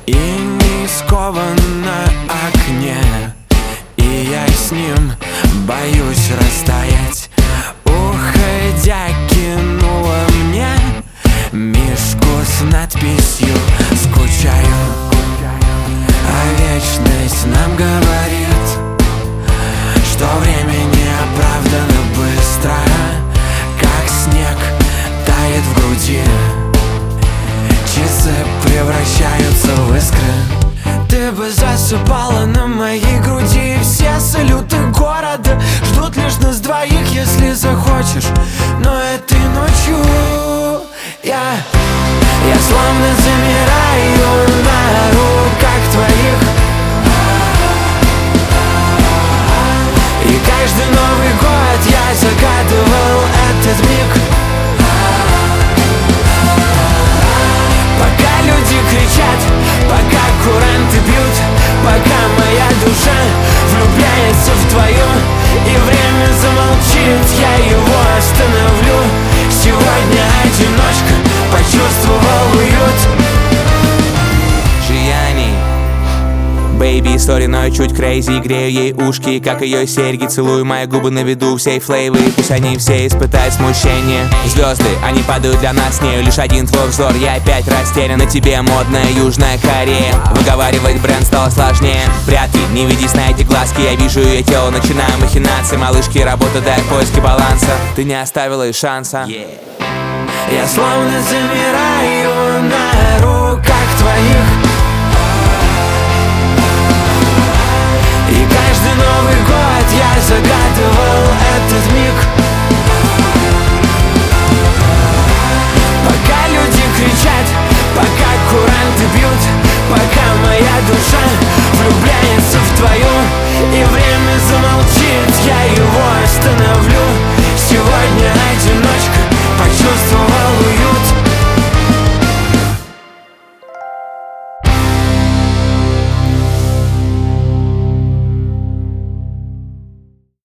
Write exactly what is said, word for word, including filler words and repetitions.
и не скован на окне, и я с ним боюсь растаять. Уходя, кинула мне мишку с надписью «Скучаю». А вечность нам говорит, что время неоправданно быстро, как снег тает в груди. Часы превращаются в искры. Ты бы засыпала на моей груди. Все салюты города ждут лишь нас двоих, если захочешь. Но этой ночью я Я словно замираю на руках твоих. И каждый Новый год я загадывал этот миг. Пока люди кричат, пока куранты бьют, пока моя душа влюбляется в твою, и время замолчит, я его остановлю. Сегодня одиночка почувствовал уют. Жияни Бэйби, история, но я чуть крейзи. Грею ей ушки, как ее серьги. Целую мои губы на виду всей флейвы. Пусть они все испытают смущение. Звезды, они падают для нас с нею. Лишь один твой взор, я опять растерян. На тебе модная Южная Корея. Выговаривать бренд стало сложнее. Прятки, не ведись на эти глазки. Я вижу ее тело, начинаю махинации. Малышки, работа, дай в поиске баланса. Ты не оставила и шанса. yeah. Я словно замираю